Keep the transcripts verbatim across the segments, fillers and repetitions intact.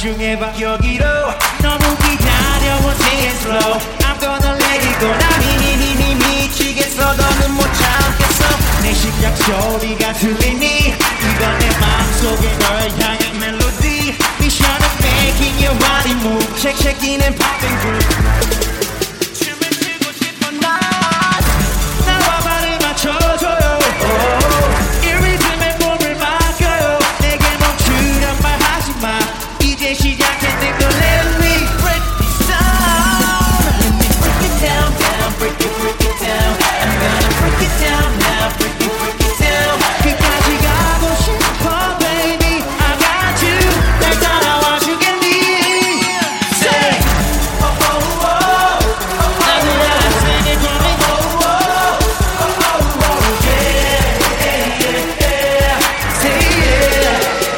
집중해봐 여기로 너무 기다려워 take it slow I'm gonna let it go 나 미미미미 미치겠어 너는 못 참겠어 내 심장 소리가 들리니 이건 내 맘속에 널 향한 멜로디 Mission of making your body move Shake shaking and popping groove 춤을 추고 싶어 난 나와 발을 맞춰줘요 oh, 이 리듬에 몸을 맡겨요 내게 멈추란 말 하지마 이제 시작했으니까 let me break this down Let me break it down, down, break it, break it down I'm gonna break it down now, break it, break it down 끝까지 가고 싶어 baby I got you 날 따라와 주겠니 Say oh oh oh 나는 I sing it for me oh oh oh oh yeah yeah yeah Say yeah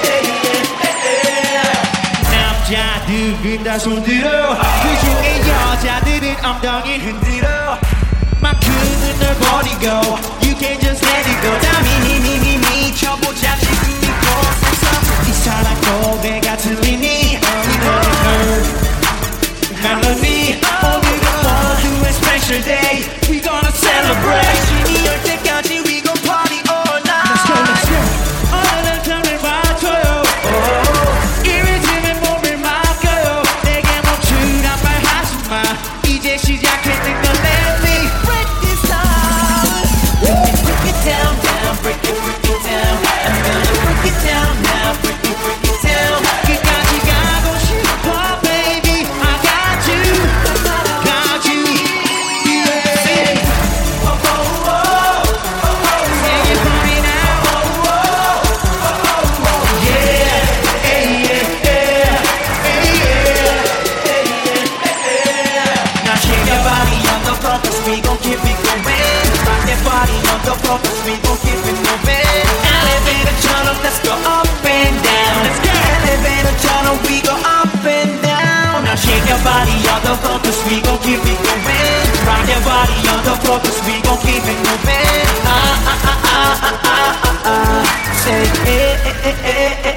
남자들은 다 손들어 그중에 여자들은 엉덩이 흔들어 만큼은 널 버리고 You can just let it go 나 미미미미 미쳐보자 지금 이곳에서 이 사랑 고개가 들리니 이 노래 멜로디 오늘은 모두의 special day We gonna celebrate 신이 올 때까지 we gon' party all night Let's go, let's go 오늘은 땀을 맡아요 oh, 이 리듬에 몸을 맡겨요 내게 멈추란 말 하지마 이제 시작했으니까 let me break this down Let me break it down, down, break it, break it down I'm gonna break it down now, break it, break it down 끝까지 가고 싶어 baby I got you, got you yeah. Say oh oh oh oh oh Sing it for me now oh oh oh oh yeah yeah yeah yeah Now shake your body on the floor cause we gon' keep it going Rock that body on the floor cause we gon' keep it moving Elevator turn up, let's go up and down Let's go Elevator turn up, we go up and down Now shake your body on the floor cause we gon' keep it going Rock your body on the floor cause we gon' keep it moving Ah ah ah ah ah ah ah Say eh eh eh eh eh